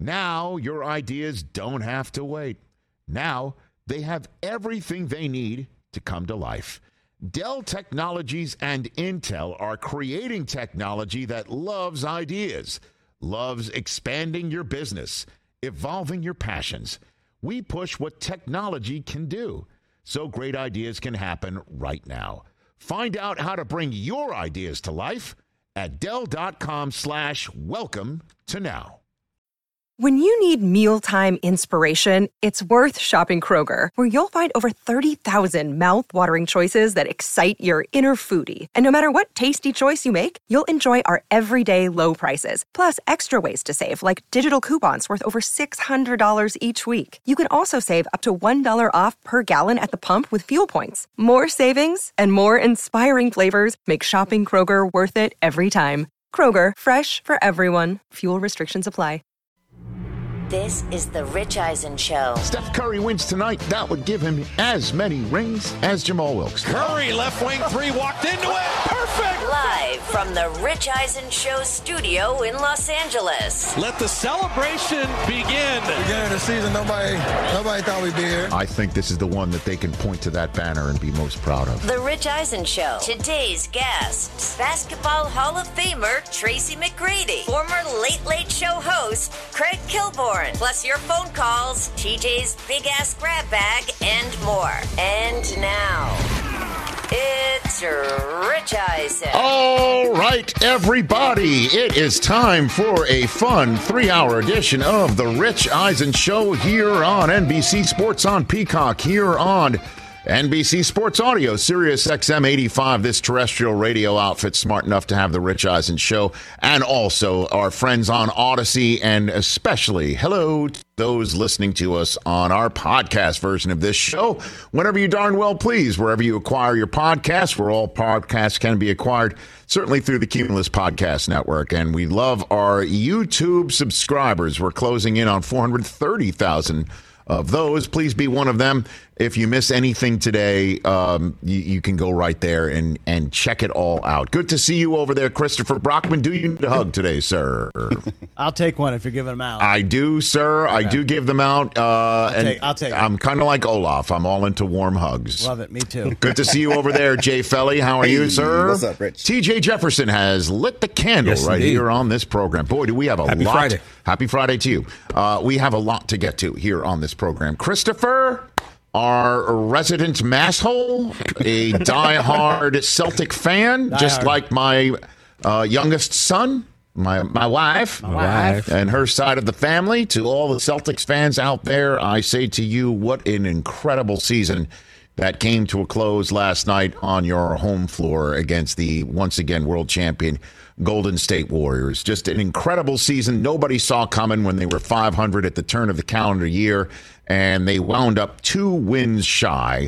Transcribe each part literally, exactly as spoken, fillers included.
Now your ideas don't have to wait. Now they have everything they need to come to life. Dell Technologies and Intel are creating technology that loves ideas, loves expanding your business, evolving your passions. We push what technology can do, so great ideas can happen right now. Find out how to bring your ideas to life at Dell.com slash welcome to now. When you need mealtime inspiration, it's worth shopping Kroger, where you'll find over thirty thousand mouth-watering choices that excite your inner foodie. And no matter what tasty choice you make, you'll enjoy our everyday low prices, plus extra ways to save, like digital coupons worth over six hundred dollars each week. You can also save up to one dollar off per gallon at the pump with fuel points. More savings and more inspiring flavors make shopping Kroger worth it every time. Kroger, fresh for everyone. Fuel restrictions apply. This is the Rich Eisen Show. Steph Curry wins tonight. That would give him as many rings as Jamal Wilkes. Curry, left wing three, walked into it. Perfect. Live from the Rich Eisen Show studio in Los Angeles. Let the celebration begin. Beginning of the season, nobody, nobody thought we'd be here. I think this is the one that they can point to that banner and be most proud of. The Rich Eisen Show. Today's guests: Basketball Hall of Famer Tracy McGrady, former Late Late Show host Craig Kilborn, plus your phone calls, T J's Big Ass Grab Bag, and more. And now, it's Rich Eisen. All right, everybody. It is time for a fun three-hour edition of the Rich Eisen Show here on N B C Sports on Peacock, here on N B C Sports Audio, Sirius X M eighty-five, this terrestrial radio outfit smart enough to have the Rich Eisen Show, and also our friends on Odyssey, and especially hello to those listening to us on our podcast version of this show, whenever you darn well please, wherever you acquire your podcasts, where all podcasts can be acquired, certainly through the Cumulus Podcast Network. And we love our YouTube subscribers. We're closing in on four hundred thirty thousand of those. Please be one of them. If you miss anything today, um, you, you can go right there and, and check it all out. Good to see you over there, Christopher Brockman. Do you need a hug today, sir? I'll take one if you're giving them out. I do, sir. Okay. I do give them out. Uh, I'll, and take, I'll take I'm kind of like Olaf. I'm all into warm hugs. Love it. Me too. Good to see you over there, Jay Felly. How are hey, you, sir? What's up, Rich? T J Jefferson has lit the candle yes, right indeed. here on this program. Boy, do we have a Happy lot. Friday. Happy Friday to you. Uh, we have a lot to get to here on this program. Christopher, our resident masshole, a diehard Celtic fan, die just hard. Like my uh, youngest son, my my wife, my wife, and her side of the family. To all the Celtics fans out there, I say to you, what an incredible season that came to a close last night on your home floor against the once again world champion Golden State Warriors. Just an incredible season. Nobody saw coming when they were five hundred at the turn of the calendar year, and they wound up two wins shy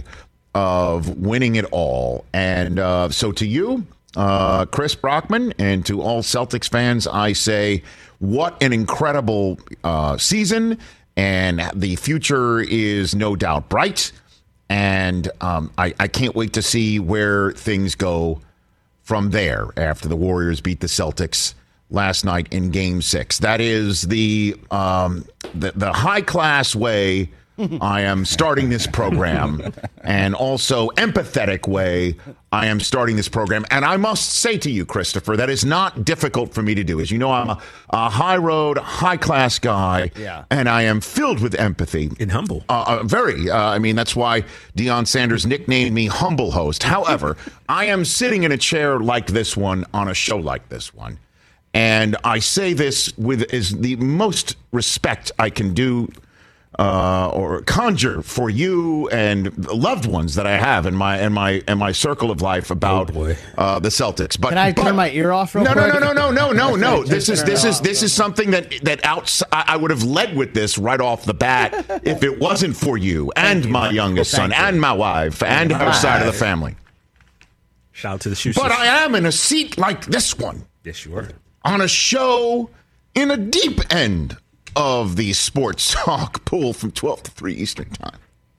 of winning it all. And uh, so to you, uh, Chris Brockman, and to all Celtics fans, I say, what an incredible uh, season, and the future is no doubt bright. And um, I, I can't wait to see where things go from there after the Warriors beat the Celtics last night in Game Six. That is the um, the, the high class way I am starting this program, and also empathetic way I am starting this program. And I must say to you, Christopher, that is not difficult for me to do. As you know, I'm a, a high road, high class guy, yeah. and I am filled with empathy. And humble. Uh, uh, very. Uh, I mean, that's why Deion Sanders nicknamed me Humble Host. However, I am sitting in a chair like this one on a show like this one. And I say this with is the most respect I can do uh, or conjure for you and loved ones that I have in my in my in my circle of life about oh uh, the Celtics. But can I but, turn my ear off real no, quick? No, no, no, no, no, no, no. This is this is this off. is something that that outs- I would have led with this right off the bat if it wasn't for you and you. my youngest son Thank and you. my wife and her Right. side of the family. Shout out to the shoe. But I am in a seat like this one. Yes, you are. On a show in a deep end of the sports talk pool from twelve to three Eastern time.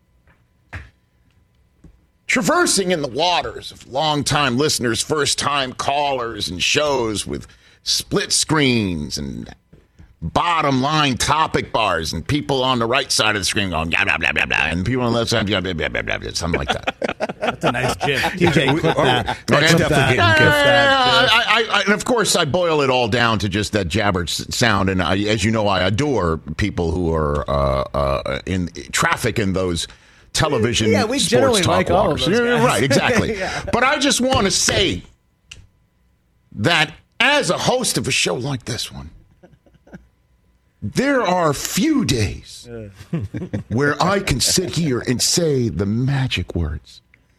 Traversing in the waters of longtime listeners, first-time callers, and shows with split screens and bottom line topic bars and people on the right side of the screen going, blah, blah, blah, blah, blah, and people on the left side, blah, blah, blah, blah, blah, blah, something like that. That's a nice gif. T J, clip that. Okay. Clip Definitely that. getting Clip gifted. that. I, I, I, and of course, I boil it all down to just that jabber s- sound. And I, as you know, I adore people who are uh, uh, in traffic in those television Yeah, we sports generally talk like all of walkers. those You're guys. right, exactly. Yeah. But I just want to say that as a host of a show like this one, there are few days where I can sit here and say the magic words.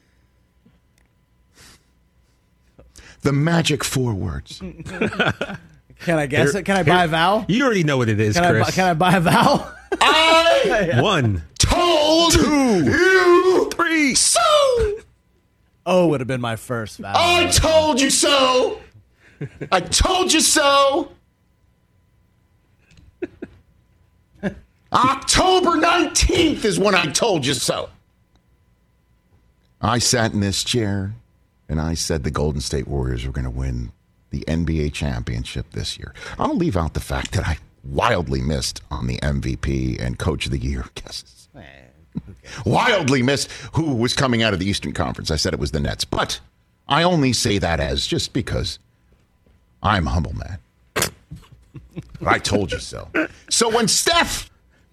The magic four words. Can I guess it? Can I buy a vowel? You already know what it is, Can I, bu- Chris. can I buy a vowel? I One. told you three so. O would have been my first vowel. I told you so. I told you so. October nineteenth is when I told you so. I sat in this chair and I said the Golden State Warriors were going to win the N B A championship this year. I'll leave out the fact that I wildly missed on the M V P and Coach of the Year guesses. Wildly missed who was coming out of the Eastern Conference. I said it was the Nets, but I only say that as just because I'm a humble man. I told you so. So when Steph,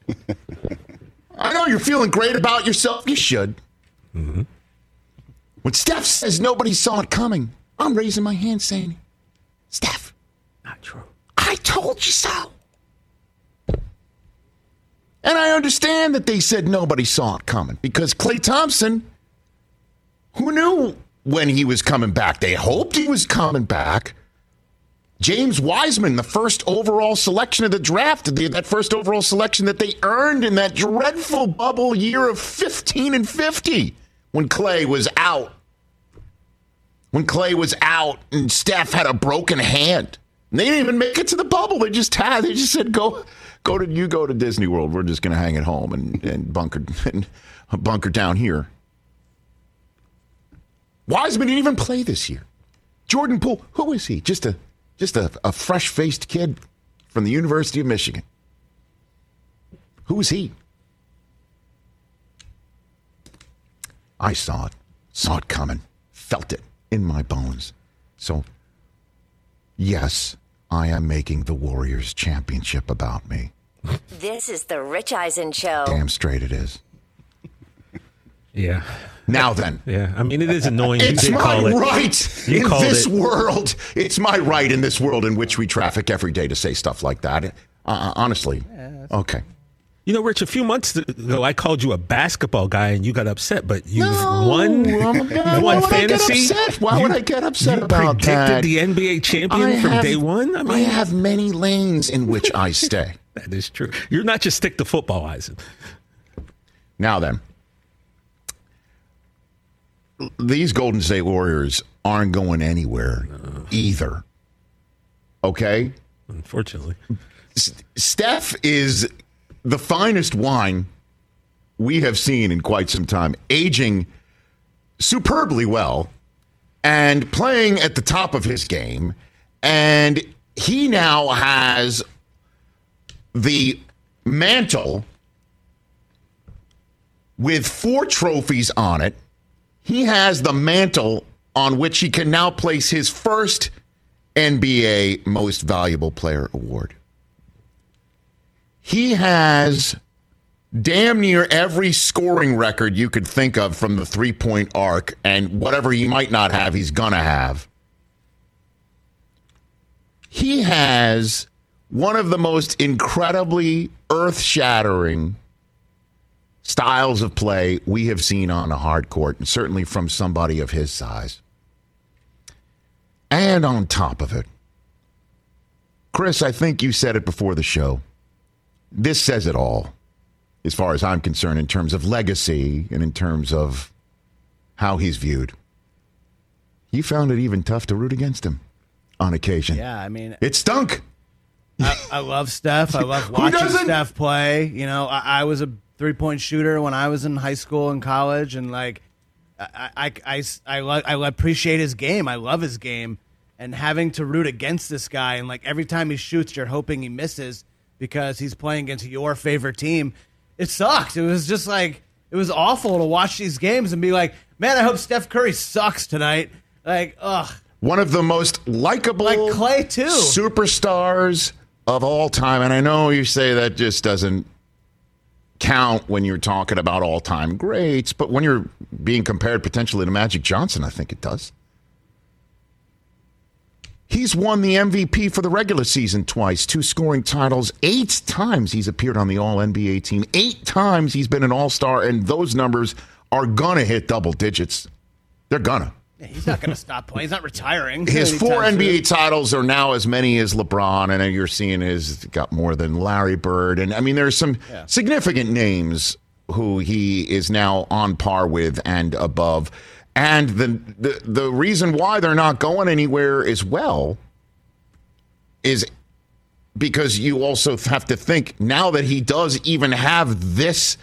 I know you're feeling great about yourself. You should. Mm-hmm. When Steph says nobody saw it coming, I'm raising my hand saying, Steph, Not true. I told you so. And I understand that they said nobody saw it coming because Klay Thompson, who knew when he was coming back? They hoped he was coming back. James Wiseman, the first overall selection of the draft, the, that first overall selection that they earned in that dreadful bubble year of fifteen and fifty when Klay was out. When Klay was out and Steph had a broken hand. And they didn't even make it to the bubble. They just had, they just said, go, go to, you go to Disney World. We're just going to hang at home and, and bunker, and bunker down here. Wiseman didn't even play this year. Jordan Poole, who is he? Just a, just a, a fresh-faced kid from the University of Michigan. Who is he? I saw it, saw it coming, felt it in my bones. So, yes, I am making the Warriors championship about me. This is the Rich Eisen Show. Damn straight it is. Yeah. Now then. Yeah. I mean, it is annoying. You It's did my call it. right You in called this it. world. It's my right in this world in which we traffic every day to say stuff like that. Uh, honestly. Okay. You know, Rich, a few months ago, I called you a basketball guy and you got upset, but you've No, won, I'm- you why won would I get fantasy. upset? Why would You- I get upset you about predicted that? the N B A champion I from have- day one. I mean, I have many lanes in which I stay. that is true. You're not just stick to football, Eisen. Now then, these Golden State Warriors aren't going anywhere either. Okay? Unfortunately. S- Steph is the finest wine we have seen in quite some time, aging superbly well and playing at the top of his game. And he now has the mantle with four trophies on it. He has the mantle on which he can now place his first N B A Most Valuable Player award. He has damn near every scoring record you could think of from the three-point arc, and whatever he might not have, he's going to have. He has one of the most incredibly earth-shattering styles of play we have seen on a hard court, and certainly from somebody of his size. And on top of it, Chris, I think you said it before the show. This says it all, as far as I'm concerned, in terms of legacy and in terms of how he's viewed. You found it even tough to root against him on occasion. Yeah, I mean, It stunk. I, I love Steph. I love Who watching doesn't? Steph play. You know, I, I was a three-point shooter when I was in high school and college, and like, I, I, I, I, lo- I appreciate his game. I love his game, and having to root against this guy, and like every time he shoots, you're hoping he misses. because he's playing against your favorite team. It sucked. It was just like, it was awful to watch these games and be like, man, I hope Steph Curry sucks tonight. Like, ugh. One of the most likable like Clay too. superstars of all time. And I know you say that just doesn't count when you're talking about all-time greats, but when you're being compared potentially to Magic Johnson, I think it does. He's won the M V P for the regular season twice, two scoring titles. Eight times he's appeared on the All-N B A team. Eight times he's been an All-Star, and those numbers are going to hit double digits. They're going to. Yeah, he's not going to stop playing. He's not retiring. His four N B A titles are now as many as LeBron, and you're seeing he's got more than Larry Bird. And, I mean, there's some yeah. significant names who he is now on par with and above. And the, the the reason why they're not going anywhere as well is because you also have to think now that he does even have this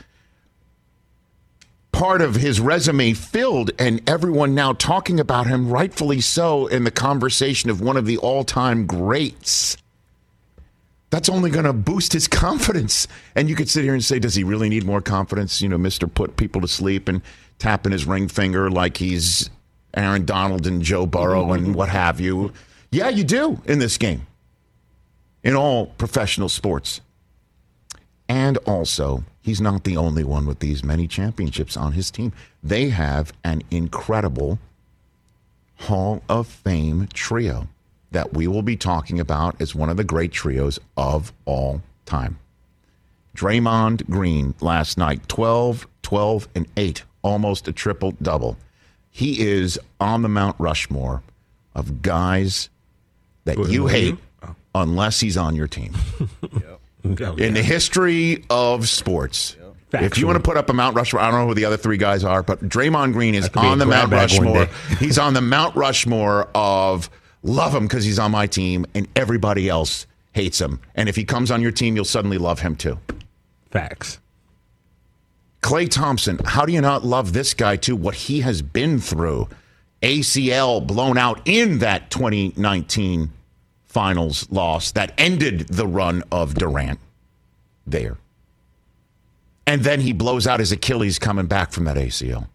part of his resume filled and everyone now talking about him, rightfully so, in the conversation of one of the all-time greats. That's only going to boost his confidence. And you could sit here and say, does he really need more confidence? You know, Mister Put People to Sleep and tapping his ring finger like he's Aaron Donald and Joe Burrow and what have you. Yeah, you do in this game, in all professional sports. And also, he's not the only one with these many championships on his team. They have an incredible Hall of Fame trio that we will be talking about as one of the great trios of all time. Draymond Green last night, twelve, twelve, and eight. Almost a triple-double. He is on the Mount Rushmore of guys that you hate unless he's on your team. Yep. In the history of sports, yep. if you want to put up a Mount Rushmore, I don't know who the other three guys are, but Draymond Green is on the Mount Rushmore. He's on the Mount Rushmore of love him because he's on my team, and everybody else hates him. And if he comes on your team, you'll suddenly love him too. Facts. Klay Thompson, how do you not love this guy, too? What he has been through. A C L blown out in that twenty nineteen finals loss that ended the run of Durant there. And then he blows out his Achilles coming back from that A C L.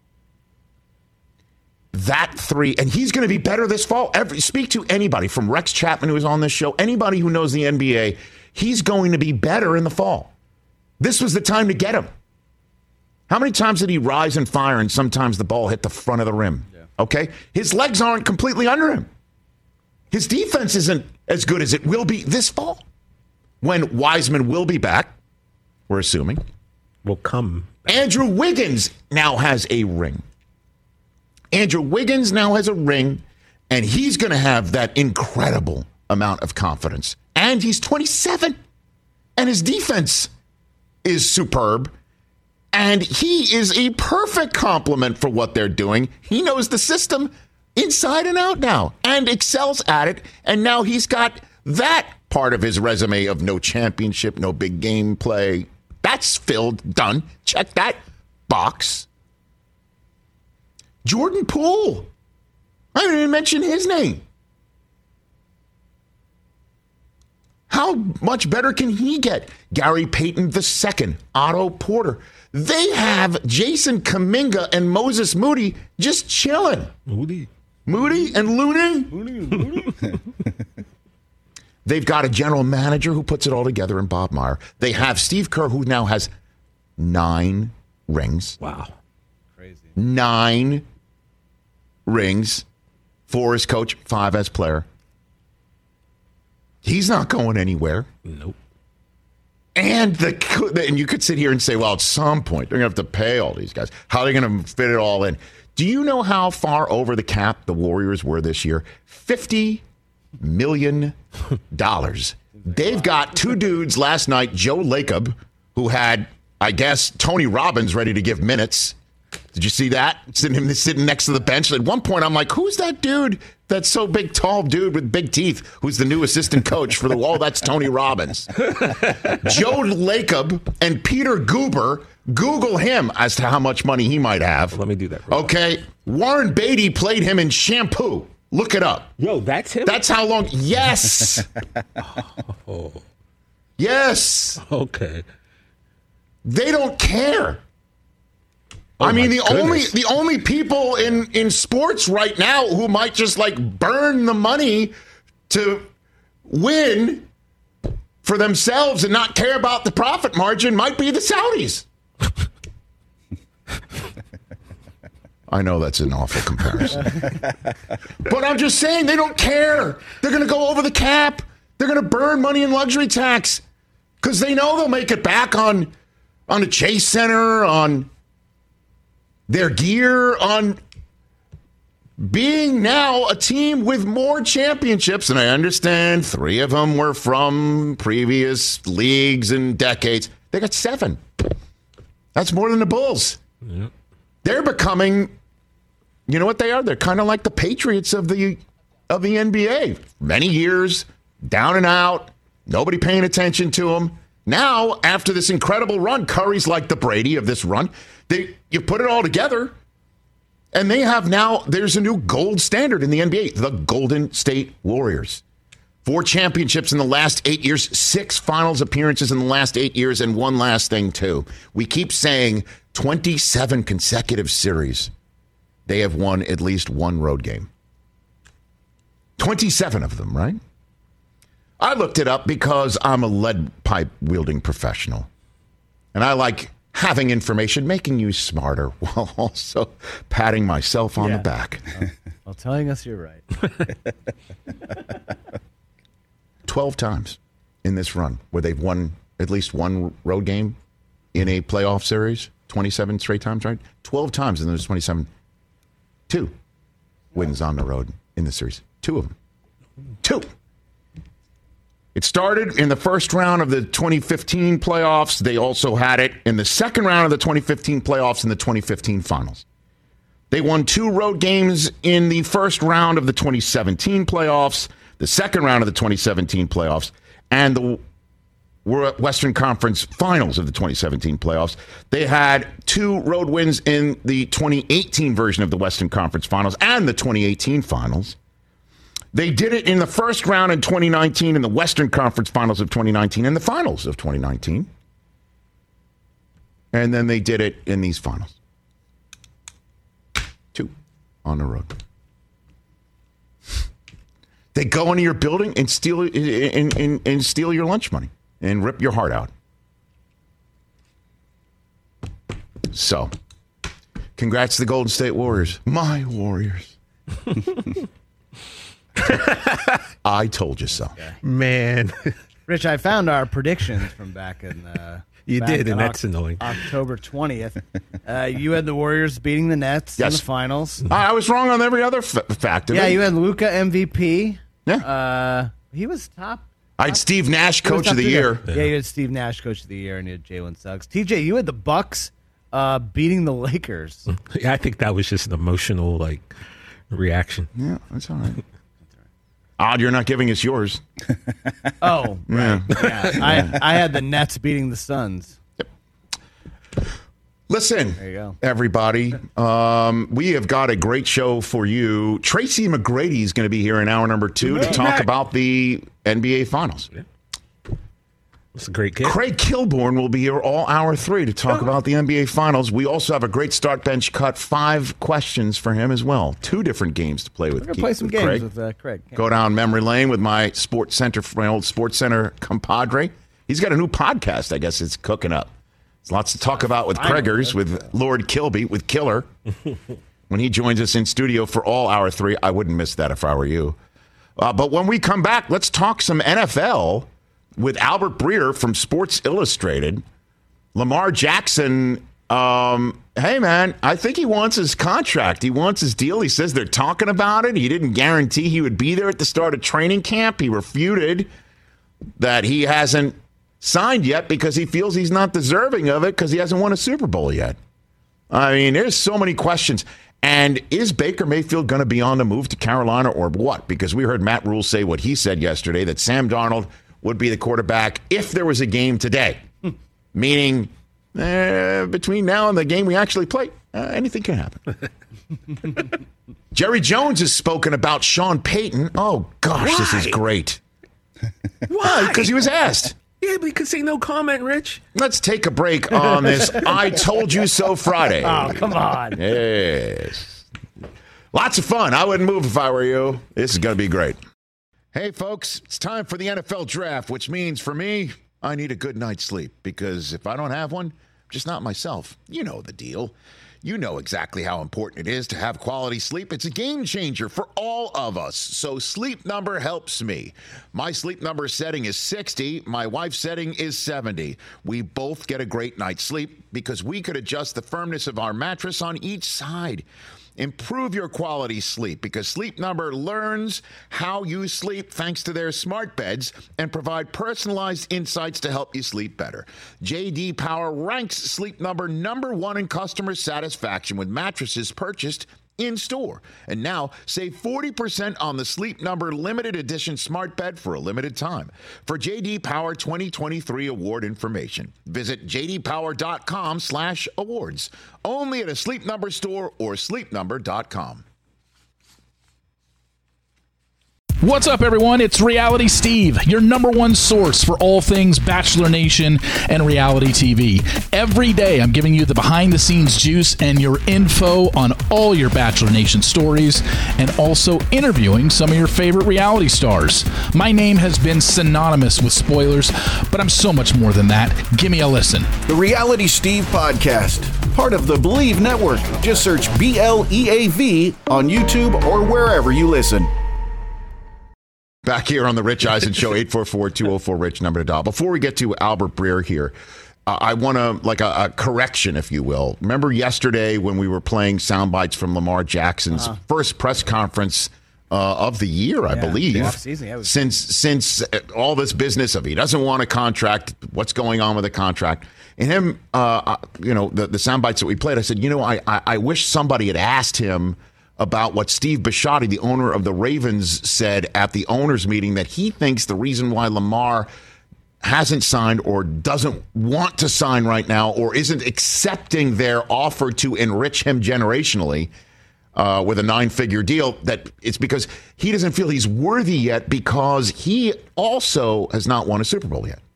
That three, and he's going to be better this fall. Every, speak to anybody from Rex Chapman, who was on this show, anybody who knows the N B A, he's going to be better in the fall. This was the time to get him. How many times did he rise and fire and sometimes the ball hit the front of the rim? Yeah. Okay? His legs aren't completely under him. His defense isn't as good as it will be this fall. When Wiseman will be back, we're assuming. Will come back. Andrew Wiggins now has a ring. Andrew Wiggins now has a ring, and he's going to have that incredible amount of confidence. And he's twenty-seven, and his defense is superb. And he is a perfect complement for what they're doing. He knows the system inside and out now and excels at it. And now he's got that part of his resume of no championship, no big game play. That's filled, done. Check that box. Jordan Poole. I didn't even mention his name. How much better can he get? Gary Payton the second, Otto Porter. They have Jason Kuminga and Moses Moody just chilling. Moody. Moody and Looney. Moody and Moody. They've got a general manager who puts it all together in Bob Meyer. They have Steve Kerr, who now has nine rings. Wow. Crazy. Nine rings. Four as coach, five as player. He's not going anywhere. Nope. And the and you could sit here and say, well, at some point, they're going to have to pay all these guys. How are they going to fit it all in? Do you know how far over the cap the Warriors were this year? fifty million dollars. They've got two dudes last night, Joe Lacob, who had, I guess, Tony Robbins ready to give minutes. Did you see that? Sitting him sitting next to the bench. At one point, I'm like, who's that dude? That's so big, tall dude with big teeth who's the new assistant coach for the wall. That's Tony Robbins. Joe Lacob and Peter Guber. Google him as to how much money he might have. Let me do that. Okay. Warren Beatty played him in Shampoo. Look it up. Yo, that's him? That's how long. Yes. oh. Yes. Okay. They don't care. Oh I mean, the my goodness. only the only people in, in sports right now who might just like burn the money to win for themselves and not care about the profit margin might be the Saudis. I know that's an awful comparison. But I'm just saying they don't care. They're going to go over the cap. They're going to burn money in luxury tax because they know they'll make it back on, on the Chase Center, on their gear, on being now a team with more championships. And I understand three of them were from previous leagues and decades. They got seven. That's more than the Bulls. Yep. They're becoming, you know what they are? They're kind of like the Patriots of the of the N B A. Many years, down and out, nobody paying attention to them. Now, after this incredible run, Curry's like the Brady of this run. They, you put it all together, and they have now, there's a new gold standard in the N B A, the Golden State Warriors. Four championships in the last eight years, six finals appearances in the last eight years, and one last thing, too. We keep saying twenty-seven consecutive series. They have won at least one road game. twenty-seven of them, right? I looked it up because I'm a lead pipe wielding professional. And I like having information, making you smarter, while also patting myself on Yeah. the back. Well, telling us you're right. twelve times in this run where they've won at least one road game in a playoff series. twenty-seven straight times, right? twelve times in those twenty-seven. Two wins on the road in the series. Two of them. Two. It started in the first round of the twenty fifteen playoffs. They also had it in the second round of the twenty fifteen playoffs and the twenty fifteen finals. They won two road games in the first round of the twenty seventeen playoffs, the second round of the twenty seventeen playoffs, and the Western Conference Finals of the twenty seventeen playoffs. They had two road wins in the twenty eighteen version of the Western Conference Finals and the twenty eighteen Finals. They did it in the first round in twenty nineteen, in the Western Conference Finals of twenty nineteen, and the Finals of twenty nineteen. And then they did it in these finals. Two on the road. They go into your building and steal and, and, and steal your lunch money and rip your heart out. So, congrats to the Golden State Warriors. My Warriors. I told you so. Man. Rich, I found our predictions from back in uh, You back did, in and that's Oc- annoying. October twentieth. Uh, you had the Warriors beating the Nets Yes. in the finals. I was wrong on every other f- fact. Yeah, you had Luka M V P. Yeah. Uh, he was top. I had Steve Nash, he was Coach top of the two Year. there. Yeah, you had Steve Nash, Coach of the Year, and you had Jalen Suggs. T J, you had the Bucks uh, beating the Lakers. Yeah, I think that was just an emotional like reaction. Yeah, that's all right. Odd, you're not giving us yours. Oh, Yeah. yeah. I, I had the Nets beating the Suns. Listen, There you go. everybody. Um, we have got a great show for you. Tracy McGrady is going to be here in hour number two to talk about the N B A Finals. It's a great kid. Craig Kilborn will be here all hour three to talk about the N B A Finals. We also have a great start bench cut, five questions for him as well. Two different games to play with. We're going to play some with games Craig. with uh, Craig. Go down memory lane with my Sports Center, my old Sports Center compadre. He's got a new podcast. I guess it's cooking up. There's lots to talk about with Craigers, with Lord Kilby, with Killer. When he joins us in studio for all hour three, I wouldn't miss that if I were you. Uh, but when we come back, let's talk some N F L with Albert Breer from Sports Illustrated. Lamar Jackson, um, hey, man, I think he wants his contract. He wants his deal. He says they're talking about it. He didn't guarantee he would be there at the start of training camp. He refuted that he hasn't signed yet because he feels he's not deserving of it because he hasn't won a Super Bowl yet. I mean, there's so many questions. And is Baker Mayfield going to be on the move to Carolina or what? Because we heard Matt Rule say what he said yesterday, that Sam Darnold would be the quarterback if there was a game today. Meaning, uh, between now and the game we actually play, uh, anything can happen. Jerry Jones has spoken about Sean Payton. Oh, gosh, Why? this is great. Why? Because he was asked. Yeah, we could say no comment, Rich. Let's take a break on this I Told You So Friday. Oh, come on. Yes. Lots of fun. I wouldn't move if I were you. This is going to be great. Hey, folks, it's time for the N F L Draft, which means for me, I need a good night's sleep because if I don't have one, I'm just not myself. You know the deal. You know exactly how important it is to have quality sleep. It's a game changer for all of us. So Sleep Number helps me. My Sleep Number setting is sixty. My wife's setting is seventy. We both get a great night's sleep because we could adjust the firmness of our mattress on each side. Improve your quality sleep because Sleep Number learns how you sleep thanks to their smart beds and provide personalized insights to help you sleep better. J D Power ranks Sleep Number number one in customer satisfaction with mattresses purchased in store. And now save forty percent on the Sleep Number limited edition smart bed for a limited time. For J D Power twenty twenty-three award information, visit jdpower.com slash awards. Only at a Sleep Number store or sleep number dot com. What's up, everyone? It's Reality Steve, your number one source for all things Bachelor Nation and reality T V. Every day, I'm giving you the behind-the-scenes juice and your info on all your Bachelor Nation stories and also interviewing some of your favorite reality stars. My name has been synonymous with spoilers, but I'm so much more than that. Give me a listen. The Reality Steve Podcast, part of the Believe Network. Just search B L E A V on YouTube or wherever you listen. Back here on the Rich Eisen Show, eight four four, two oh four, RICH, number to dial. Before we get to Albert Breer here, uh, I want to, like a, a correction, if you will. Remember yesterday when we were playing sound bites from Lamar Jackson's uh-huh. first press conference uh, of the year, I yeah, believe, the off-season, yeah, was- since, since all this business of he doesn't want a contract, what's going on with the contract. And him, uh, you know, the, the sound bites that we played, I said, you know, I, I, I wish somebody had asked him about what Steve Bisciotti, the owner of the Ravens, said at the owners' meeting, that he thinks the reason why Lamar hasn't signed or doesn't want to sign right now or isn't accepting their offer to enrich him generationally uh, with a nine-figure deal, that it's because he doesn't feel he's worthy yet because he also has not won a Super Bowl yet.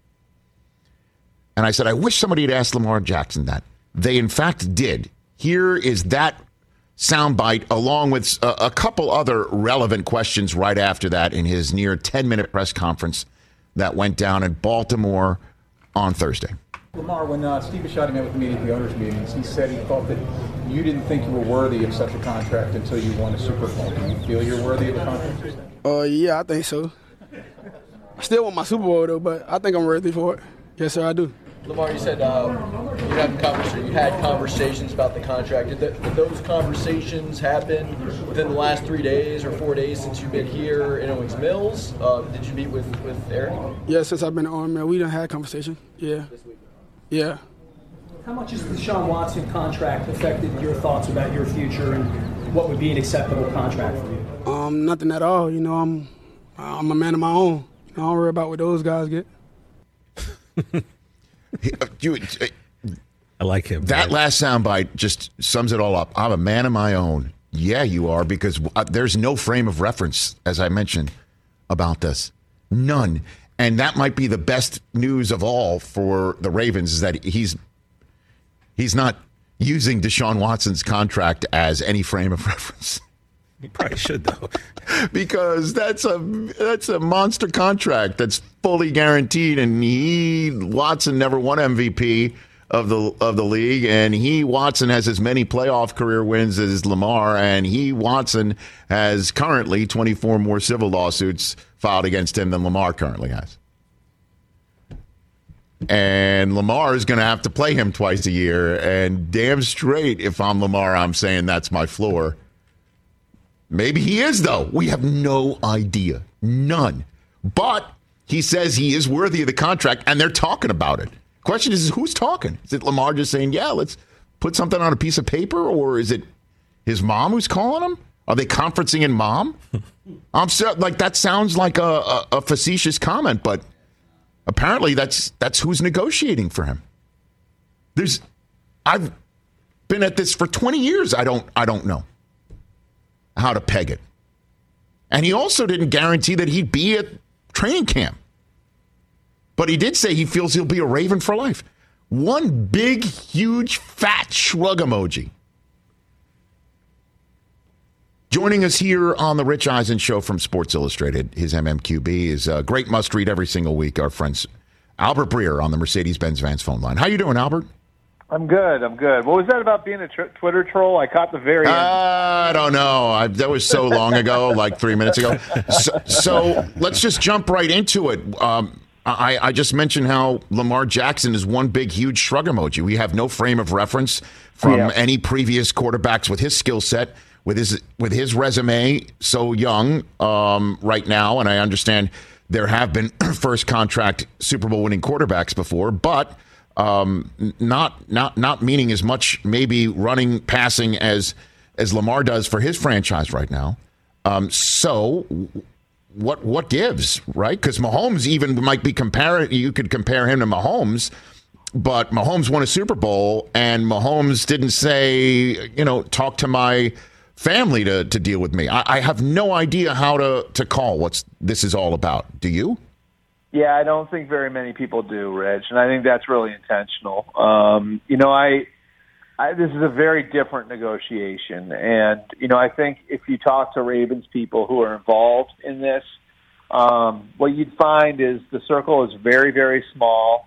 And I said, I wish somebody had asked Lamar Jackson that. They, in fact, did. Here is that soundbite, along with a, a couple other relevant questions right after that in his near ten-minute press conference that went down in Baltimore on Thursday. Lamar, when uh, Steve Bisciotti met with me at the owners' meetings, he said he thought that you didn't think you were worthy of such a contract until you won a Super Bowl. Do you feel you're worthy of a contract? Uh, yeah, I think so. I still want my Super Bowl, though, but I think I'm worthy for it. Yes, sir, I do. Lamar, you said uh, you, had conversations, you had conversations about the contract. Did, the, did those conversations happen within the last three days or four days since you've been here in Owings Mills? Uh, did you meet with, with Eric? Yeah, since I've been at Owings Mills, we done had a conversation. Yeah. Yeah. How much has the Deshaun Watson contract affected your thoughts about your future and what would be an acceptable contract for you? Um, nothing at all. You know, I'm I'm a man of my own. I don't worry about what those guys get. You, I like him. That man. last soundbite just sums it all up. I'm a man of my own. Yeah, you are, because there's no frame of reference, as I mentioned, about this. None. And that might be the best news of all for the Ravens, is that he's he's not using Deshaun Watson's contract as any frame of reference. He probably should, though. Because that's a that's a monster contract that's fully guaranteed, and he Watson never won M V P of the of the league, and he Watson has as many playoff career wins as Lamar, and he Watson has currently twenty-four more civil lawsuits filed against him than Lamar currently has. And Lamar is going to have to play him twice a year, and damn straight, if I'm Lamar, I'm saying that's my floor. Maybe he is, though. We have no idea. None. But he says he is worthy of the contract, and they're talking about it. Question is, who's talking? Is it Lamar just saying, yeah, let's put something on a piece of paper, or is it his mom who's calling him? Are they conferencing in mom? I'm so, like, that sounds like a, a, a facetious comment, but apparently that's that's who's negotiating for him. There's, I've been at this for twenty years. I don't, I don't know how to peg it. And he also didn't guarantee that he'd be at training camp. But he did say he feels he'll be a Raven for life. One big, huge, fat shrug emoji. Joining us here on the Rich Eisen Show from Sports Illustrated, his M M Q B is a great must-read every single week. Our friends Albert Breer on the Mercedes-Benz Vans phone line. How you doing, Albert? I'm good. I'm good. What was that about being a tr- Twitter troll? I caught the very end. Uh, I don't know. I, that was so long ago, like three minutes ago. So, so let's just jump right into it. Um, I, I just mentioned how Lamar Jackson is one big, huge shrug emoji. We have no frame of reference from yeah. any previous quarterbacks with his skill set, with his with his resume so young um, right now. And I understand there have been first contract Super Bowl winning quarterbacks before, but um, not not not meaning as much maybe running, passing as as Lamar does for his franchise right now. Um, so what what gives, right? Because Mahomes even might be comparing. You could compare him to Mahomes. But Mahomes won a Super Bowl, and Mahomes didn't say, you know, talk to my family to, to deal with me. I, I have no idea how to, to call what's this is all about. Do you? Yeah, I don't think very many people do, Rich, and I think that's really intentional. Um, you know, I, I this is a very different negotiation, and you know, I think if you talk to Ravens people who are involved in this, um, what you'd find is the circle is very, very small.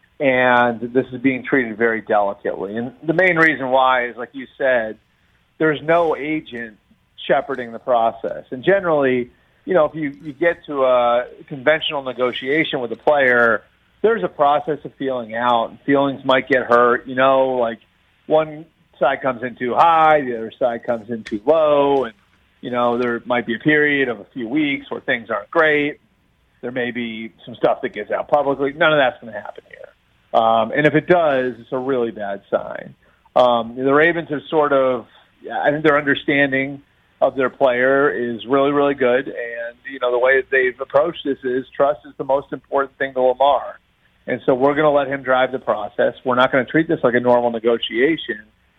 And this is being treated very delicately. And the main reason why is, like you said, there's no agent shepherding the process. And generally, you know, if you, you get to a conventional negotiation with a player, there's a process of feeling out. And feelings might get hurt. You know, like one side comes in too high, the other side comes in too low. And, you know, there might be a period of a few weeks where things aren't great. There may be some stuff that gets out publicly. None of that's going to happen here. Um, and if it does, it's a really bad sign. Um, the Ravens are sort of, I think their understanding of their player is really, really good. And, you know, the way that they've approached this is trust is the most important thing to Lamar. And so we're going to let him drive the process. We're not going to treat this like a normal negotiation.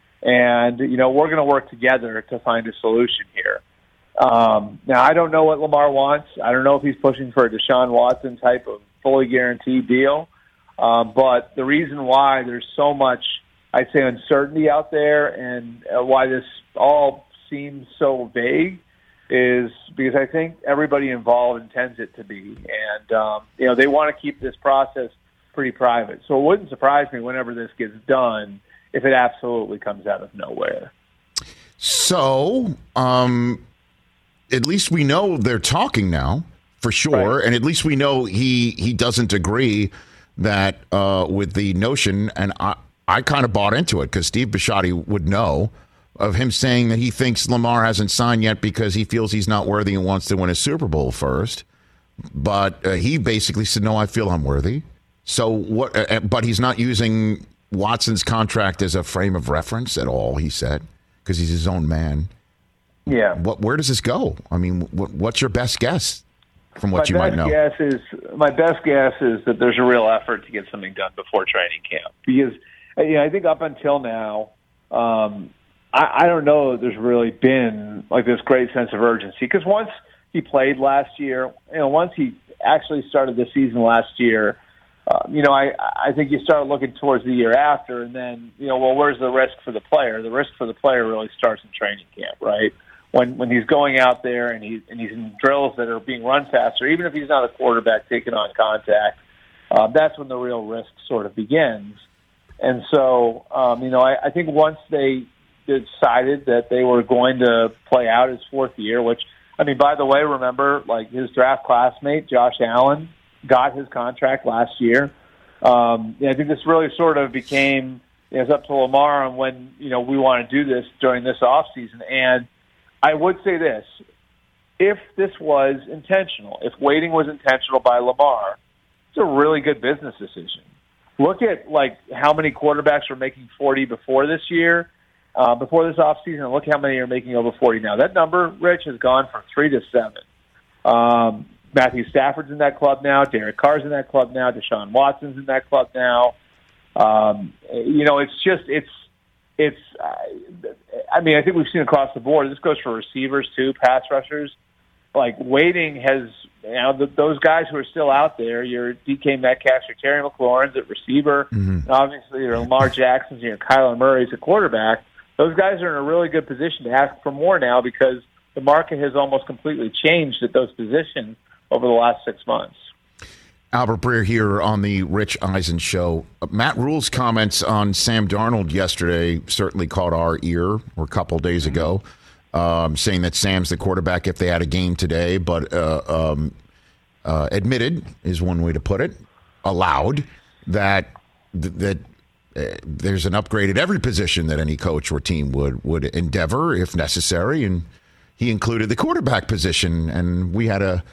And, you know, we're going to work together to find a solution here. Um, now, I don't know what Lamar wants. I don't know if he's pushing for a Deshaun Watson type of fully guaranteed deal. Um, but the reason why there's so much, I'd say, uncertainty out there and uh, why this all seems so vague is because I think everybody involved intends it to be. And, um, you know, they want to keep this process pretty private. So it wouldn't surprise me whenever this gets done if it absolutely comes out of nowhere. So um, at least we know they're talking now, for sure. Right. And at least we know he, he doesn't agree that uh, with the notion, and I, I kind of bought into it because Steve Bisciotti would know, of him saying that he thinks Lamar hasn't signed yet because he feels he's not worthy and wants to win a Super Bowl first. But uh, he basically said, no, I feel I'm worthy. So what? Uh, but he's not using Watson's contract as a frame of reference at all, he said, because he's his own man. Yeah. What? Where does this go? I mean, what, what's your best guess? From what my you might know, guess is my best guess is that there's a real effort to get something done before training camp. Because you know, I think up until now, um, I, I don't know that there's really been like this great sense of urgency. Because once he played last year, you know, once he actually started the season last year, uh, you know, I I think you start looking towards the year after, and then you know, well, where's the risk for the player? The risk for the player really starts in training camp, right? When when he's going out there and he's and he's in drills that are being run faster, even if he's not a quarterback taking on contact, uh, that's when the real risk sort of begins. And so, um, you know, I, I think once they decided that they were going to play out his fourth year, which, I mean, by the way, remember, like his draft classmate, Josh Allen, got his contract last year. Um, I think this really sort of became, you know, it's up to Lamar on when, you know, we want to do this during this offseason. And I would say this, if this was intentional, if waiting was intentional by Lamar, it's a really good business decision. Look at, like, how many quarterbacks were making forty before this year, uh, before this offseason, and look how many are making over forty now. That number, Rich, has gone from three to seven. Um, Matthew Stafford's in that club now. Derek Carr's in that club now. Deshaun Watson's in that club now. Um, you know, it's just, it's, It's, uh, I mean, I think we've seen across the board. This goes for receivers too, pass rushers. Like waiting has you know, the, those guys who are still out there, your D K Metcalf, your Terry McLaurin's at receiver, mm-hmm. and obviously your Lamar Jackson's, your Kyler Murray's at quarterback. Those guys are in a really good position to ask for more now because the market has almost completely changed at those positions over the last six months. Albert Breer here on the Rich Eisen Show. Matt Rule's comments on Sam Darnold yesterday certainly caught our ear, or a couple days ago, um, saying that Sam's the quarterback if they had a game today, but uh, um, uh, admitted, is one way to put it, allowed, that that uh, there's an upgrade at every position that any coach or team would, would endeavor if necessary, and he included the quarterback position, and we had a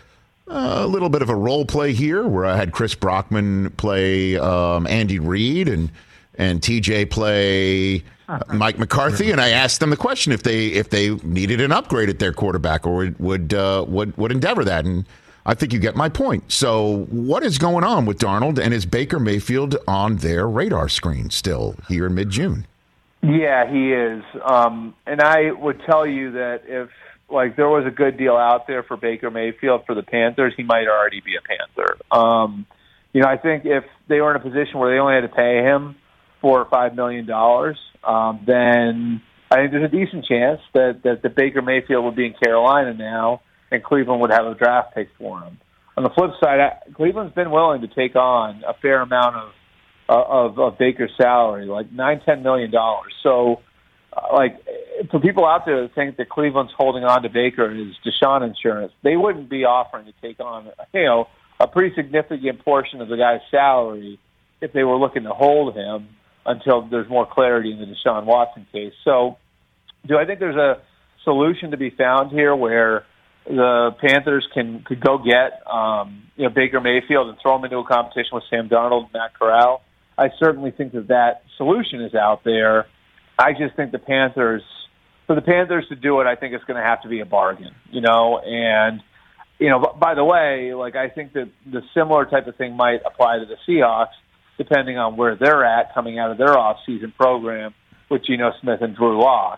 a little bit of a role play here where I had Chris Brockman play um, Andy Reid and and T J play Mike McCarthy, and I asked them the question if they if they needed an upgrade at their quarterback or would would uh, would, would endeavor that, and I think you get my point. So what is going on with Darnold, and is Baker Mayfield on their radar screen still here in mid-June? Yeah, he is, um, and I would tell you that if like there was a good deal out there for Baker Mayfield for the Panthers, he might already be a Panther. Um, you know, I think if they were in a position where they only had to pay him four or five million dollars, um, then I think there's a decent chance that, that the Baker Mayfield would be in Carolina now, and Cleveland would have a draft pick for him. On the flip side, I, Cleveland's been willing to take on a fair amount of uh, of, of Baker's salary, like nine, ten million dollars. So, uh, like. For people out there that think that Cleveland's holding on to Baker as Deshaun insurance, they wouldn't be offering to take on, you know, a pretty significant portion of the guy's salary if they were looking to hold him until there's more clarity in the Deshaun Watson case. So, do I think there's a solution to be found here where the Panthers can could go get um, you know Baker Mayfield and throw him into a competition with Sam Darnold and Matt Corral? I certainly think that that solution is out there. I just think the Panthers. For the Panthers to do it, I think it's going to have to be a bargain, you know. And, you know, by the way, like I think that the similar type of thing might apply to the Seahawks, depending on where they're at coming out of their off-season program with Geno Smith and Drew Lock.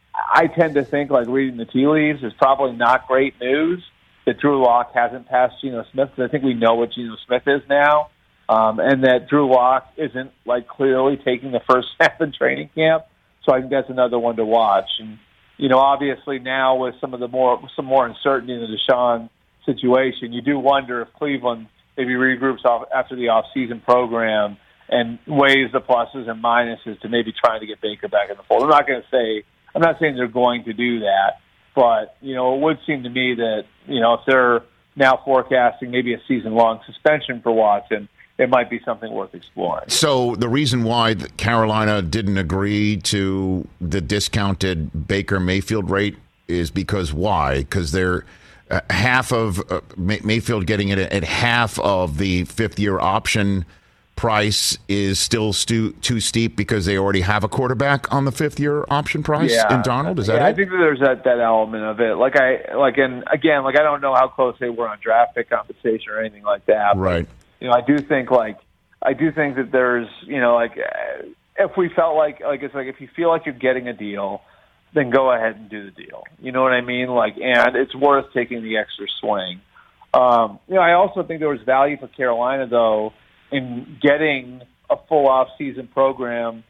I tend to think, like reading the tea leaves, is probably not great news that Drew Lock hasn't passed Geno Smith, because I think we know what Geno Smith is now, um, and that Drew Lock isn't like clearly taking the first snap in training camp. So I think that's another one to watch. And, you know, obviously now with some of the more, some more uncertainty in the Deshaun situation, you do wonder if Cleveland maybe regroups off after the off-season program and weighs the pluses and minuses to maybe trying to get Baker back in the fold. I'm not going to say, I'm not saying they're going to do that, but, you know, it would seem to me that, you know, if they're now forecasting maybe a season-long suspension for Watson, it might be something worth exploring. So the reason why Carolina didn't agree to the discounted Baker Mayfield rate is because why? Because they're uh, half of uh, May- Mayfield getting it at half of the fifth-year option price is still stu- too steep because they already have a quarterback on the fifth-year option price yeah. in Darnold. Is that yeah, it? I think that there's that, that element of it. Like I like, and again, like I don't know how close they were on draft pick compensation or anything like that. Right. But, you know, I do think like I do think that there's, you know, like if we felt like like it's like if you feel like you're getting a deal, then go ahead and do the deal. You know what I mean? Like, and it's worth taking the extra swing. Um, you know, I also think there was value for Carolina though in getting a full off-season program.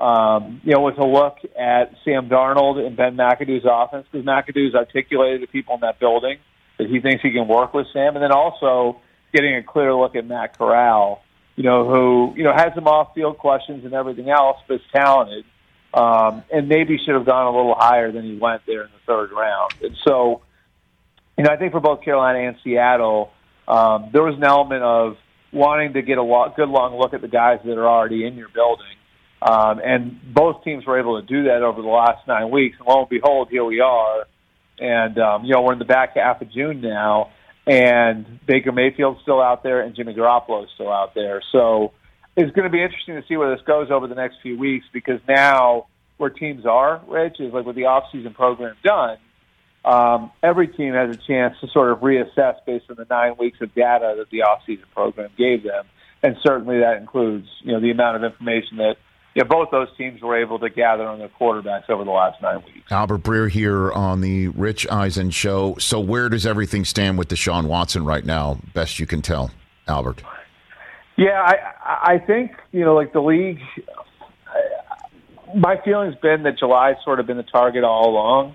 Um, you know, with a look at Sam Darnold and Ben McAdoo's offense, because McAdoo's articulated to people in that building that he thinks he can work with Sam, and then also getting a clear look at Matt Corral, you know, who, you know, has some off-field questions and everything else, but is talented, um, and maybe should have gone a little higher than he went there in the third round. And so, you know, I think for both Carolina and Seattle, um, there was an element of wanting to get a lo- good long look at the guys that are already in your building. Um, and both teams were able to do that over the last nine weeks. And lo and behold, here we are. And, um, you know, we're in the back half of June now. And Baker Mayfield's still out there, and Jimmy Garoppolo's still out there. So it's going to be interesting to see where this goes over the next few weeks, because now where teams are, Rich, is like with the off-season program done, um, every team has a chance to sort of reassess based on the nine weeks of data that the off-season program gave them. And certainly that includes, you know, the amount of information that yeah, both those teams were able to gather on their quarterbacks over the last nine weeks. Albert Breer here on the Rich Eisen Show. So where does everything stand with Deshaun Watson right now, best you can tell, Albert? Yeah, I, I think, you know, like the league, my feeling's been that July's sort of been the target all along.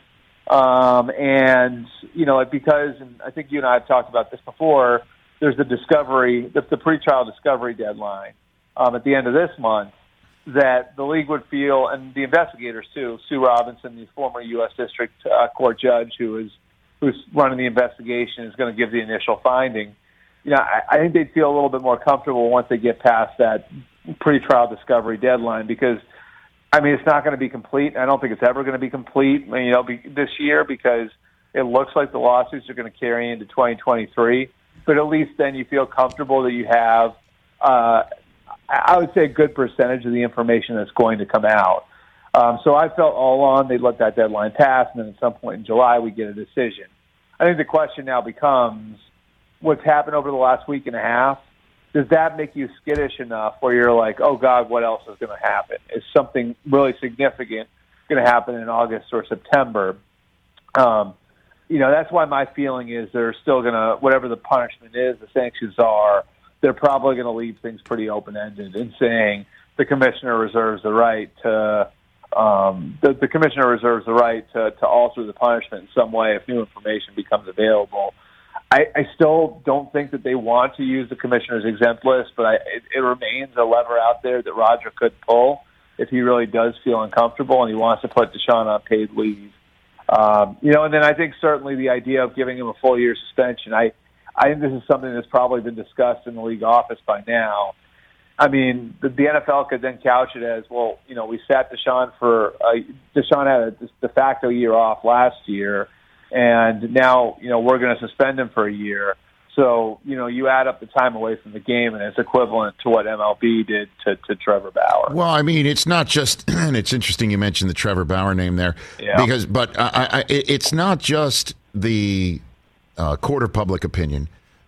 Um, and, you know, because, and I think you and I have talked about this before, there's the discovery, the, the pretrial discovery deadline um, at the end of this month, that the league would feel, and the investigators too, Sue Robinson, the former U S District uh, Court judge who is who's running the investigation, is going to give the initial finding. You know, I, I think they'd feel a little bit more comfortable once they get past that pretrial discovery deadline, because, I mean, it's not going to be complete. I don't think it's ever going to be complete, you know, be, this year, because it looks like the lawsuits are going to carry into twenty twenty-three. But at least then you feel comfortable that you have, uh, I would say, a good percentage of the information that's going to come out. Um, so I felt all along they'd let that deadline pass, and then at some point in July we get a decision. I think the question now becomes, what's happened over the last week and a half, does that make you skittish enough where you're like, oh, God, what else is going to happen? Is something really significant going to happen in August or September? Um, you know, that's why my feeling is they're still going to, whatever the punishment is, the sanctions are, they're probably going to leave things pretty open-ended in saying the commissioner reserves the right to um, the, the commissioner reserves the right to, to alter the punishment in some way if new information becomes available. I, I still don't think that they want to use the commissioner's exempt list, but I, it, it remains a lever out there that Roger could pull if he really does feel uncomfortable and he wants to put Deshaun on paid leave. Um, you know, and then I think certainly the idea of giving him a full year suspension, I, I think this is something that's probably been discussed in the league office by now. I mean, the, the N F L could then couch it as, well, you know, we sat Deshaun for, uh, Deshaun had a de facto year off last year, and now, you know, we're going to suspend him for a year. So, you know, you add up the time away from the game, and it's equivalent to what M L B did to, to Trevor Bauer. Well, I mean, it's not just, and it's interesting you mentioned the Trevor Bauer name there, yeah. because, but I, I, it's not just the uh, court of public opinion.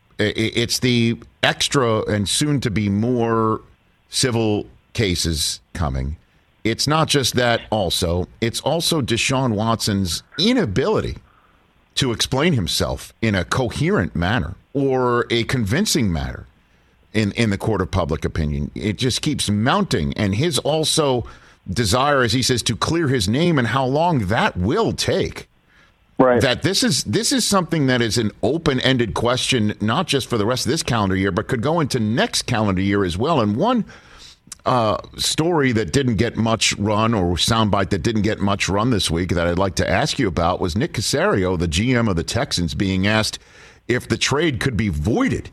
It's the extra and soon to be more civil cases coming. It's not just that also. It's also Deshaun Watson's inability to explain himself in a coherent manner or a convincing manner in, in the court of public opinion. It just keeps mounting. And his also desire, as he says, to clear his name and how long that will take. Right. That this is this is something that is an open-ended question, not just for the rest of this calendar year, but could go into next calendar year as well. And one uh, story that didn't get much run, or soundbite that didn't get much run this week, that I'd like to ask you about, was Nick Caserio, the G M of the Texans, being asked if the trade could be voided.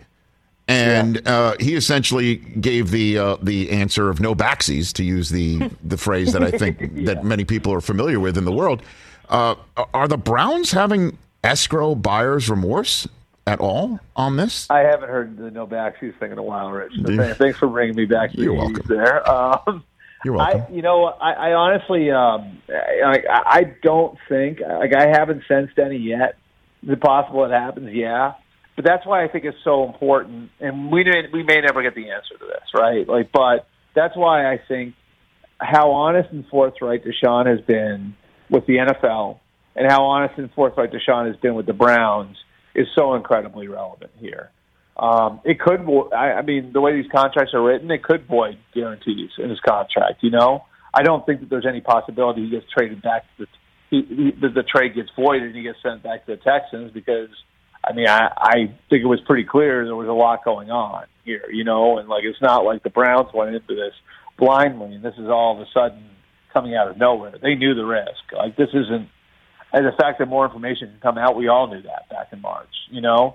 And yeah. uh, he essentially gave the uh, the answer of no backsies, to use the, the phrase that I think yeah. that many people are familiar with in the world. Uh, are the Browns having escrow buyer's remorse at all on this? I haven't heard the no backsies thing in a while, Rich. So thanks, thanks for bringing me back to You're the welcome. there. Um, You're welcome. I, you know, I, I honestly, um, I, I don't think, like, I haven't sensed any yet. Is it possible it happens? Yeah. But that's why I think it's so important, and we may, we may never get the answer to this, right? Like, but that's why I think how honest and forthright Deshaun has been with the N F L, and how honest and forthright Deshaun has been with the Browns is so incredibly relevant here. Um, it could, I, I mean, the way these contracts are written, it could void guarantees in his contract. You know, I don't think that there's any possibility he gets traded back to the, he, he, the, the trade gets voided and he gets sent back to the Texans, because, I mean, I, I think it was pretty clear there was a lot going on here. You know, and like it's not like the Browns went into this blindly, and this is all of a sudden coming out of nowhere. They knew the risk. Like, this isn't, and the fact that more information can come out, we all knew that back in March, you know?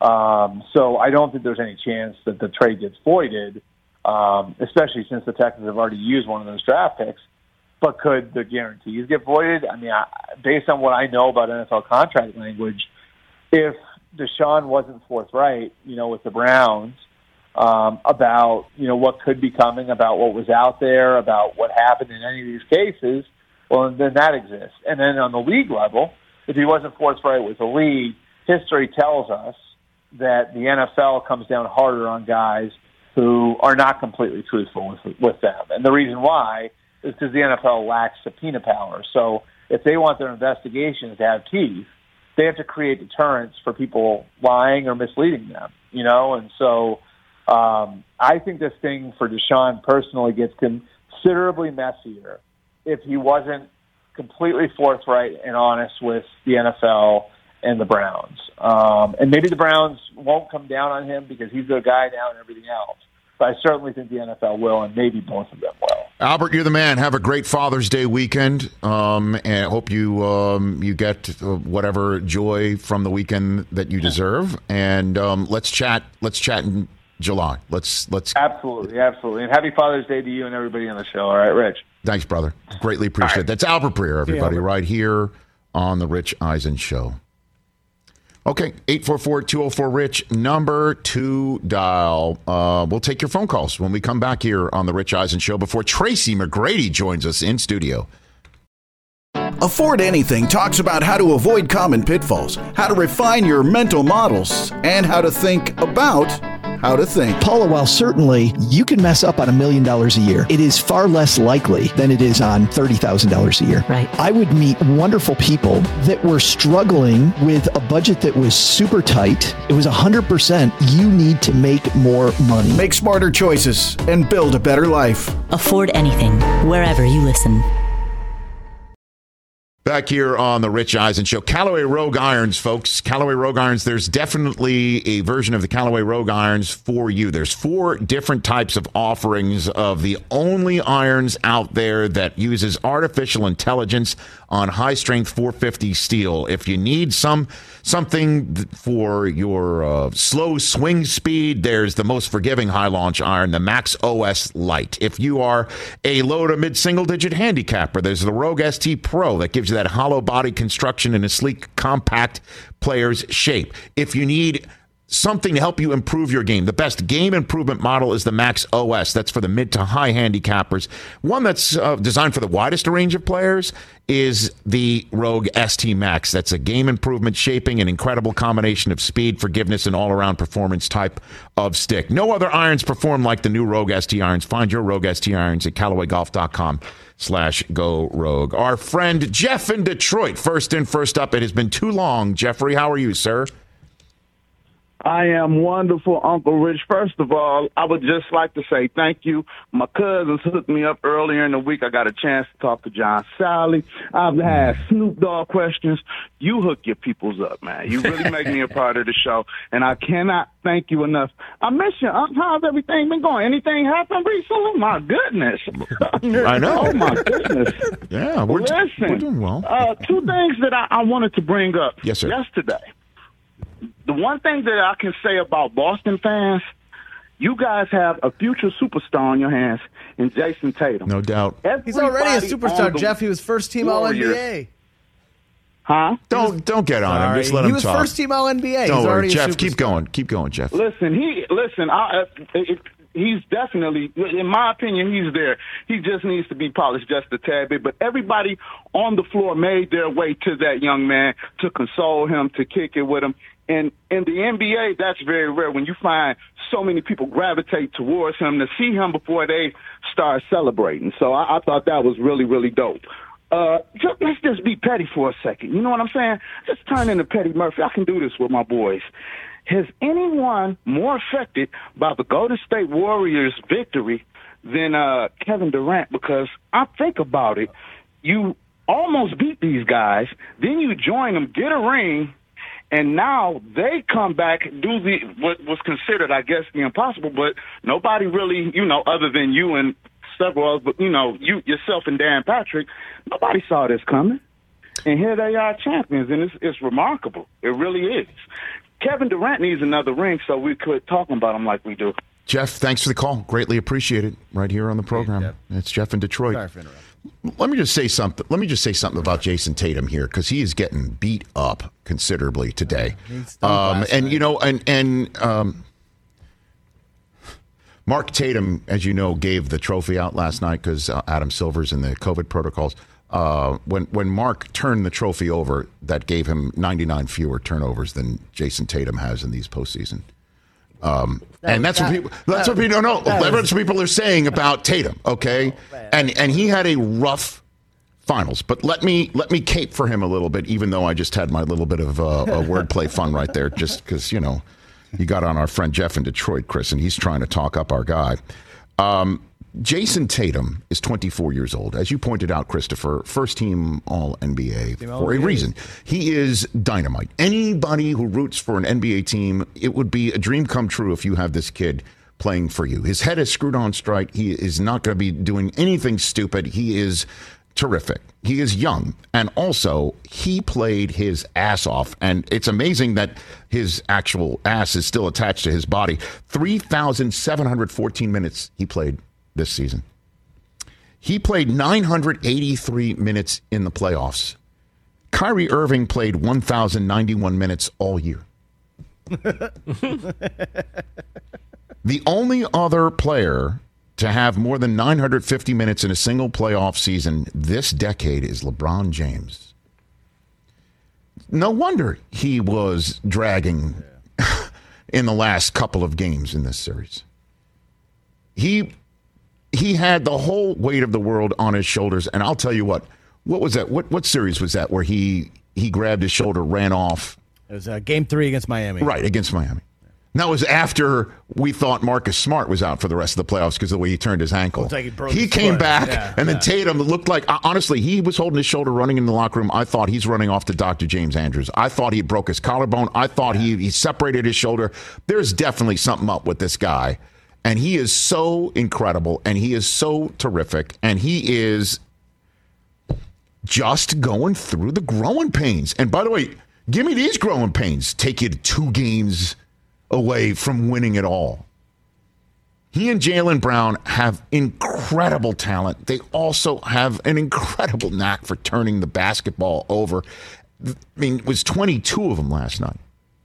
Um, so I don't think there's any chance that the trade gets voided, um, especially since the Texans have already used one of those draft picks. But could the guarantees get voided? I mean, I, based on what I know about N F L contract language, if Deshaun wasn't forthright, you know, with the Browns, Um, about, you know, what could be coming, about what was out there, about what happened in any of these cases, well, then that exists. And then on the league level, if he wasn't forthright with the league, history tells us that the N F L comes down harder on guys who are not completely truthful with, with them. And the reason why is because the N F L lacks subpoena power. So if they want their investigations to have teeth, they have to create deterrence for people lying or misleading them, you know? And so um, I think this thing for Deshaun personally gets considerably messier if he wasn't completely forthright and honest with the N F L and the Browns. Um, and maybe the Browns won't come down on him because he's their guy now and everything else. But I certainly think the N F L will, and maybe both of them will. Albert, you're the man. Have a great Father's Day weekend, um, and I hope you um, you get whatever joy from the weekend that you deserve. And um, let's chat. Let's chat in July. Let's let's absolutely, absolutely. And happy Father's Day to you and everybody on the show. All right, Rich. Thanks, brother. Greatly appreciate it. Right. That's Albert Breer, everybody, yeah, right here on the Rich Eisen Show. Okay, eight four four, two oh four, RICH, number to dial. Uh, we'll take your phone calls when we come back here on the Rich Eisen Show before Tracy McGrady joins us in studio. Afford Anything talks about how to avoid common pitfalls, how to refine your mental models, and how to think about how to think. Paula, while certainly you can mess up on a million dollars a year, it is far less likely than it is on thirty thousand dollars a year. Right. I would meet wonderful people that were struggling with a budget that was super tight. It was one hundred percent you need to make more money. Make smarter choices and build a better life. Afford Anything, wherever you listen. Back here on the Rich Eisen Show. Callaway Rogue Irons, folks. Callaway Rogue Irons, there's definitely a version of the Callaway Rogue Irons for you. There's four different types of offerings of the only irons out there that uses artificial intelligence on high-strength four fifty steel. If you need some something for your uh, slow swing speed, there's the most forgiving high-launch iron, the Max O S Lite. If you are a low to mid-single-digit handicapper, there's the Rogue S T Pro that gives you that hollow body construction in a sleek, compact player's shape. If you need something to help you improve your game, the best game improvement model is the Max O S. That's for the mid to high handicappers. One that's uh, designed for the widest range of players is the Rogue S T Max. That's a game improvement shaping, an incredible combination of speed, forgiveness, and all-around performance type of stick. No other irons perform like the new Rogue S T irons. Find your Rogue S T irons at Callaway Golf dot com slash go rogue. Our friend Jeff in Detroit, first in, first up. It has been too long. Jeffrey, how are you, sir? I am wonderful, Uncle Rich. First of all, I would just like to say thank you. My cousins hooked me up earlier in the week. I got a chance to talk to John Sally. I've had Snoop Dogg questions. You hook your peoples up, man. You really make me a part of the show, and I cannot thank you enough. I miss you. How's everything been going? Anything happened recently? My goodness. I know. Oh, my goodness. Yeah, we're, Listen, we're doing well. Uh, two things that I, I wanted to bring up yes, sir. yesterday. The one thing that I can say about Boston fans, you guys have a future superstar on your hands in Jason Tatum. No doubt. Everybody He's already a superstar, Jeff. He was first team All N B A. Huh? Don't don't get on Sorry. him. Just let he him was talk. First team All N B A. Don't He's worry, already Jeff. A keep going. Keep going, Jeff. Listen, he listen. I, it, he's definitely, in my opinion, he's there. He just needs to be polished just a tad bit. But everybody on the floor made their way to that young man to console him, to kick it with him. And in the N B A, that's very rare when you find so many people gravitate towards him to see him before they start celebrating. So I, I thought that was really, really dope. Uh, just, let's just be petty for a second. You know what I'm saying? Just turn into Petty Murphy. I can do this with my boys. Has anyone more affected by the Golden State Warriors' victory than uh, Kevin Durant? Because I think about it, you almost beat these guys, then you join them, get a ring, and now they come back, do the what was considered, I guess, the impossible, but nobody really, you know, other than you and several others, but, you know, you yourself and Dan Patrick, nobody saw this coming. And here they are champions, and it's, it's remarkable. It really is. Kevin Durant needs another ring, so we could talk about him like we do. Jeff, thanks for the call. Greatly appreciated right here on the program. Hey, Jeff. It's Jeff in Detroit. Sorry for interrupting. Let me just say something. Let me just say something about Jason Tatum here, because he is getting beat up considerably today. Um, and night. you know, and and um, Mark Tatum, as you know, gave the trophy out last night because uh, Adam Silver's in the COVID protocols. Uh, when when Mark turned the trophy over, that gave him ninety-nine fewer turnovers than Jason Tatum has in these postseason. Um, and that's what people. That's what people don't know. That's what people are saying about Tatum. Okay, and and he had a rough finals. But let me let me cape for him a little bit, even though I just had my little bit of uh, a wordplay fun right there, just because you know you got on our friend Jeff in Detroit, Chris, and he's trying to talk up our guy. Um, Jason Tatum is twenty-four years old. As you pointed out, Christopher, first team All N B A for a reason. He is dynamite. Anybody who roots for an N B A team, it would be a dream come true if you have this kid playing for you. His head is screwed on straight. He is not going to be doing anything stupid. He is terrific. He is young. And also, he played his ass off. And it's amazing that his actual ass is still attached to his body. three thousand seven hundred fourteen minutes he played this season. He played nine hundred eighty-three minutes in the playoffs. Kyrie Irving played one thousand ninety-one minutes all year. The only other player to have more than nine hundred fifty minutes in a single playoff season this decade is LeBron James. No wonder he was dragging in the last couple of games in this series. He He had the whole weight of the world on his shoulders, and I'll tell you what. What was that? What what series was that where he he grabbed his shoulder, ran off? It was uh, game three against Miami. Right, against Miami. And that was after we thought Marcus Smart was out for the rest of the playoffs because of the way he turned his ankle. Like he broke he his came foot. back, yeah, and then yeah. Tatum looked like, honestly, he was holding his shoulder running in the locker room. I thought he's running off to Doctor James Andrews. I thought he broke his collarbone. I thought he, he separated his shoulder. There's definitely something up with this guy. And he is so incredible, and he is so terrific, and he is just going through the growing pains. And by the way, give me these growing pains. Take you to two games away from winning it all. He and Jaylen Brown have incredible talent. They also have an incredible knack for turning the basketball over. I mean, it was twenty-two of them last night.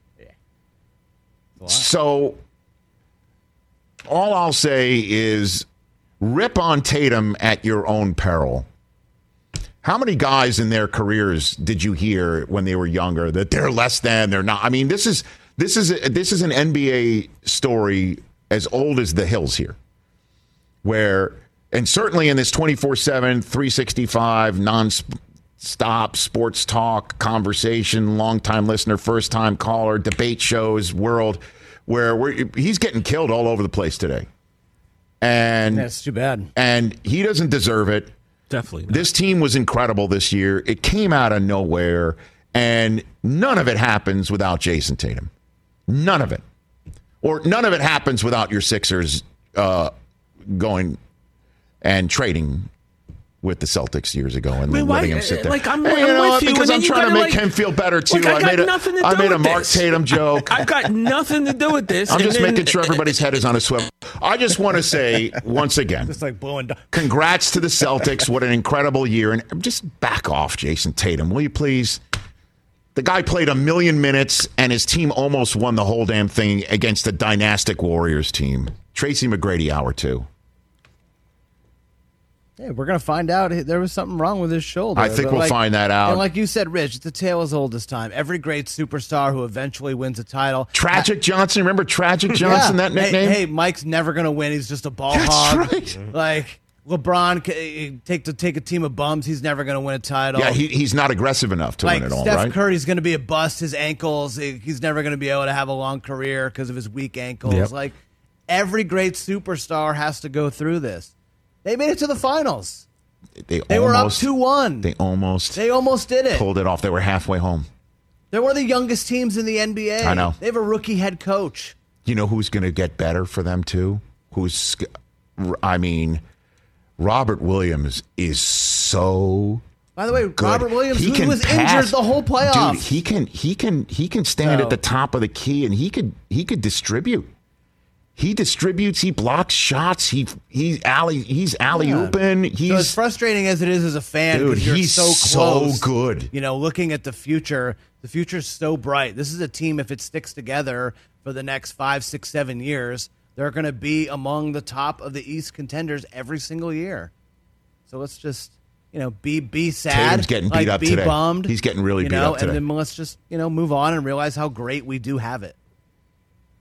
Yeah. So all I'll say is rip on Tatum at your own peril. How many guys in their careers did you hear when they were younger that they're less than, they're not? I mean, this is this is this is an N B A story as old as the hills here, where, and certainly in this twenty-four seven, three sixty-five, non-stop sports talk, conversation, long-time listener, first-time caller, debate shows world, where we're, he's getting killed all over the place today. And that's too bad. And he doesn't deserve it. Definitely not. This team was incredible this year. It came out of nowhere, and none of it happens without Jason Tatum. None of it. Or none of it happens without your Sixers uh, going and trading with the Celtics years ago and Wait, letting why, him sit there. Like, I'm, hey, I'm you know, with you. Because I'm you trying to make like, him feel better, too. Look, I, I got made a, nothing to I do made a with Mark this. Tatum joke. I've got nothing to do with this. I'm and just then, making sure everybody's head is on a swivel. I just want to say, once again, just like blowing down. Congrats to the Celtics. What an incredible year. And just back off, Jason Tatum, will you please? The guy played a million minutes, and his team almost won the whole damn thing against the dynastic Warriors team. Tracy McGrady, hour two. Yeah, we're going to find out there was something wrong with his shoulder. I think But we'll like, find that out. And like you said, Rich, the tale is old this time. Every great superstar who eventually wins a title. Tragic Johnson. Remember Tragic Johnson, yeah. that nickname? Hey, hey, Mike's never going to win. He's just a ball That's hog. right. Like, LeBron, take to take a team of bums. He's never going to win a title. Yeah, he, he's not aggressive enough to like win it all, Steph right? Curry's going to be a bust. His ankles, he's never going to be able to have a long career because of his weak ankles. Yep. Like, every great superstar has to go through this. They made it to the finals. They, They almost, were up two one. They almost They almost did it. pulled it off. They were halfway home. They're one of the youngest teams in the N B A. I know. They have a rookie head coach. You know who's going to get better for them, too? Who's, I mean, Robert Williams is so By the way, good. Robert Williams, He who can was pass. injured the whole playoffs. Dude, he can he can he can stand So- at the top of the key, and he could he could distribute. He distributes. He blocks shots. He he's alley he's alley ooping. He's so as frustrating as it is as a fan, Dude, because you're he's so so close. good. You know, looking at the future, the future's so bright. This is a team, if it sticks together for the next five, six, seven years, they're going to be among the top of the East contenders every single year. So let's just, you know, be be sad. Tatum's getting beat like, up be today. bummed. He's getting really you beat know, up today. And then let's just, you know, move on and realize how great we do have it.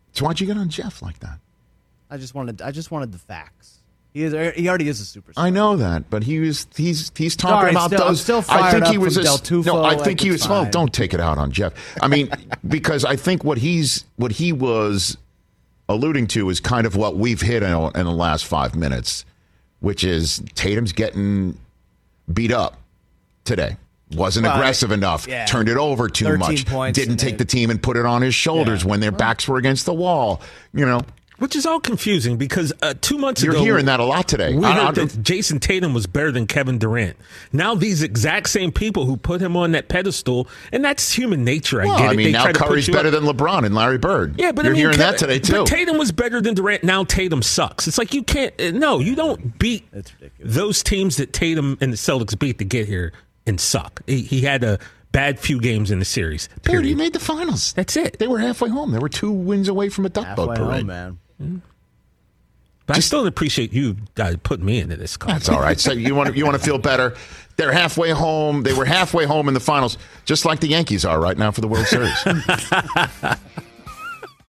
So why'd you get on Jeff like that? I just wanted. I just wanted the facts. He is. He already is a superstar. I know that, but he was. He's he's talking Sorry, about still, I'm those. still I think fired he up was. from A, Del Tufo, no, I like, think he it's was. Well, fine. don't take it out on Jeff. I mean, because I think what he's what he was alluding to is kind of what we've hit in, in the last five minutes, which is Tatum's getting beat up today. Wasn't Well, aggressive enough. yeah. Turned it over too much. points Didn't and take they- the team and put it on his shoulders Yeah. when their backs were against the wall. You know. Which is all confusing because uh, two months You're ago... hearing that a lot today. We I- heard I- that Jason Tatum was better than Kevin Durant. Now these exact same people who put him on that pedestal, and that's human nature, I Well, get it. I mean, They now try to put Curry's you better up. than LeBron and Larry Bird. Yeah, but You're I mean, hearing Kevin- that today, too. But Tatum was better than Durant. Now Tatum sucks. It's like you can't... uh, No, you don't beat those teams that Tatum and the Celtics beat to get here and suck. He, he had a bad few games in the series. Dude, he made the finals. That's it. They were halfway home. They were two wins away from a duck Halfway boat parade. home, man. Mm-hmm. But I still appreciate you uh, putting me into this. Call. That's all right. So you want to, you want to feel better. They're halfway home. They were halfway home in the finals, just like the Yankees are right now for the World Series.